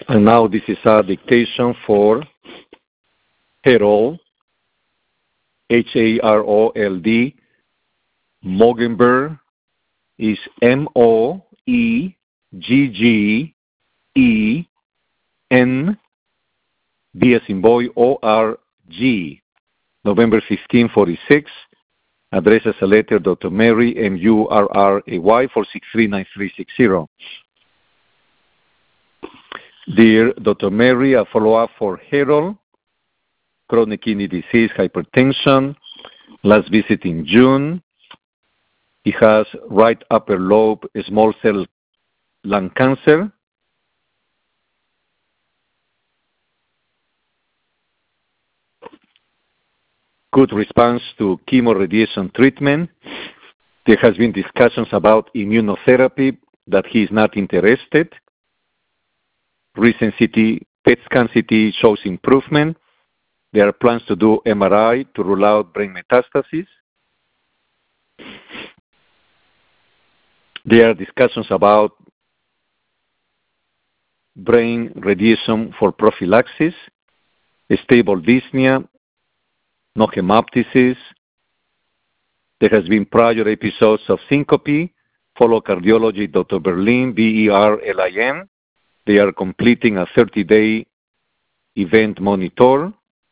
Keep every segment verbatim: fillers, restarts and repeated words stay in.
And now this is a dictation for Harold, H A R O L D. Moeggenberg is M O E G G E N, B as in boy, O R G, November fifteenth, forty-six. Address as a letter, Doctor Mary, M U R R A Y, four six three nine three six zero. Dear Doctor Mary, a follow-up for Harold, chronic kidney disease, hypertension, last visit in June. He has right upper lobe small cell lung cancer. Good response to chemoradiation treatment. There has been discussions about immunotherapy that he is not interested. Recent C T, P E T scan C T shows improvement. There are plans to do M R I to rule out brain metastases. There are discussions about brain radiation for prophylaxis, stable dyspnea, no hemoptysis. There has been prior episodes of syncope. Follow cardiology, Doctor Berlin, B E R L I N. They are completing a thirty-day event monitor.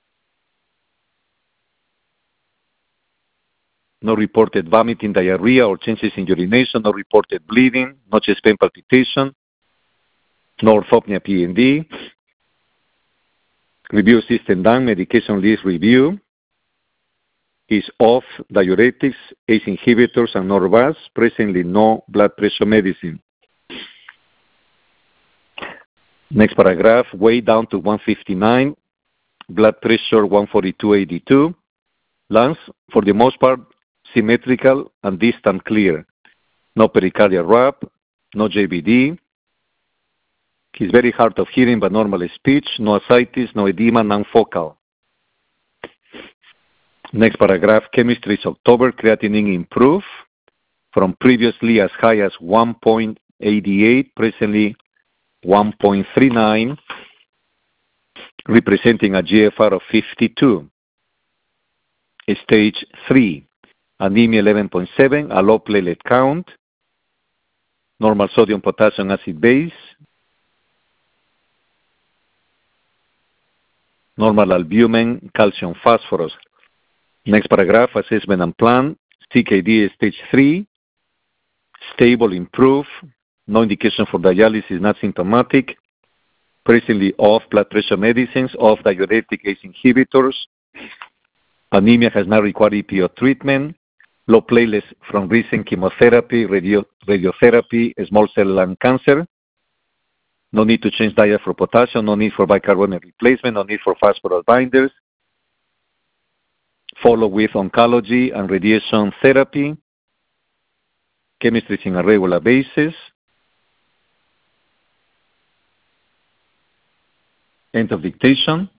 No reported vomiting, diarrhea, or changes in urination. No reported bleeding. No chest pain, palpitation. No orthopnea, P N D. Review system done. Medication list review. Is off diuretics, A C E inhibitors, and Norvasc. Presently, no blood pressure medicine. Next paragraph, way down to one fifty-nine, blood pressure one forty-two eighty-two, lungs, for the most part, symmetrical and distant clear. No pericardial rub, no J V D. He's very hard of hearing but normal speech, no ascites, no edema, non-focal. Next paragraph, chemistry is October, creatinine improved from previously as high as one point eight eight, presently one point three nine, representing a G F R of fifty-two. Stage three, anemia eleven point seven, a low platelet count, normal sodium, potassium, acid base, normal albumin, calcium, phosphorus. Next paragraph, assessment and plan, C K D stage three, stable, improved, no indication for dialysis, not symptomatic, presently off blood pressure medicines, off diuretic A C E inhibitors, anemia has not required E P O treatment, low platelets from recent chemotherapy, radio, radiotherapy, small cell lung cancer, no need to change diet for potassium, no need for bicarbonate replacement, no need for phosphorus binders, follow with oncology and radiation therapy, chemistry is in a regular basis. End of dictation.